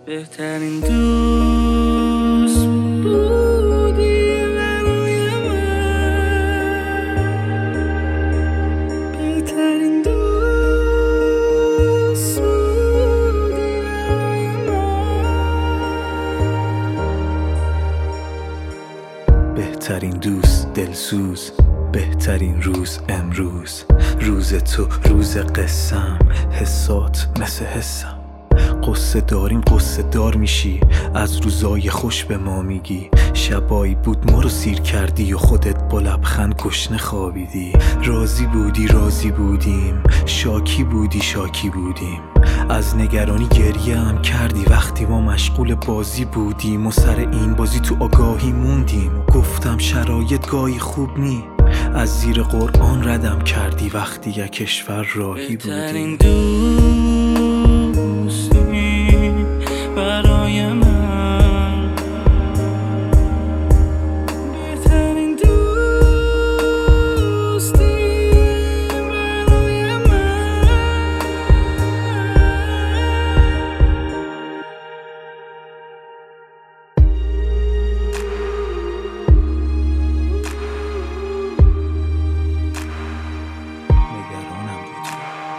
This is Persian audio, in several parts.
بهترین دوست بودی برای من، بهترین دوست بودی برای من. بهترین دوست دلسوز، بهترین روز امروز، روز تو روز قسم، حسات مثل حسم. قصه داریم قصه دار میشی، از روزای خوش به ما میگی. شبایی بود ما رو سیر کردی و خودت با لبخند گشنه خوابیدی. راضی بودی راضی بودیم، شاکی بودی شاکی بودیم. از نگرانی گریه هم کردی وقتی ما مشغول بازی بودیم و سر این بازی تو آگاهی موندیم. گفتم شرایط گاهی خوب نی، از زیر قرآن ردم کردی وقتی یک کشور راهی بودیم. برای من بهترین دوستی برای من. نگرانم بودی،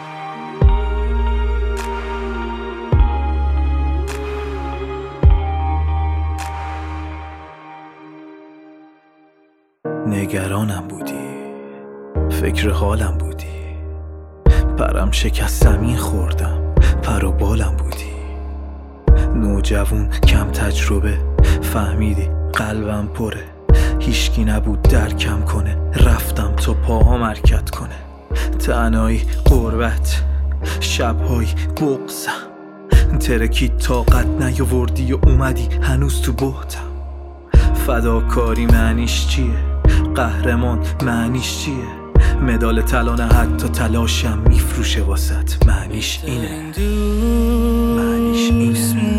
نگرانم بودی، فکر حالم بودی. پرم شکست زمین خوردم، پر و بالم بودی. نوجوان کم تجربه، فهمیدی قلبم پره. هیچکی نبود درکم کنه، رفتم تا پاهام حرکت کنه. تنهایی غربت، شبهای بغضم، ترکید طاقت نیاوردی و اومدی هنوز تو بهتم. فداکاری معنیش چیه؟ قهرمان معنیش چیه؟ مدال طلا نه حتی تلاشم میفروشه واسط. معنیش اینه، معنیش اینه.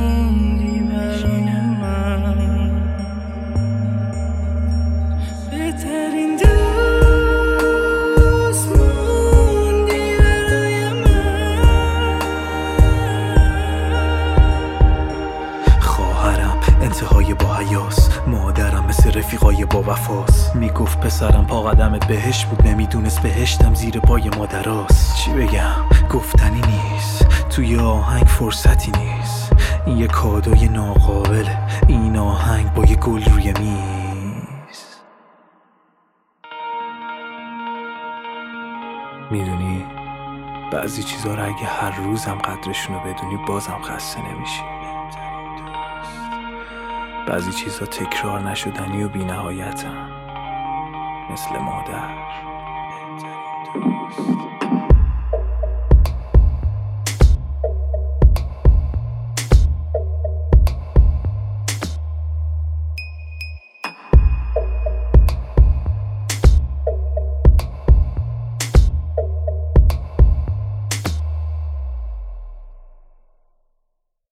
بهترین دوست موندی برای من. خواهرم انتهای با حیاس، مادرم مثل رفیقای با وفاس. میگفت پسرم پا قدمت بهشت بود، نمیدونست بهشتم زیر پای مادراست. چی بگم؟ گفتنی نیست، توی آهنگ فرصتی نیست. این یه کادوی ناقابله، این آهنگ با یه گل روی میز. میدونی بعضی چیزا رو اگه هر روزم قدرشونو بدونی بازم خسته نمیشی. بعضی چیزا تکرار نشدنی و بی نهایتن، مثل مادر.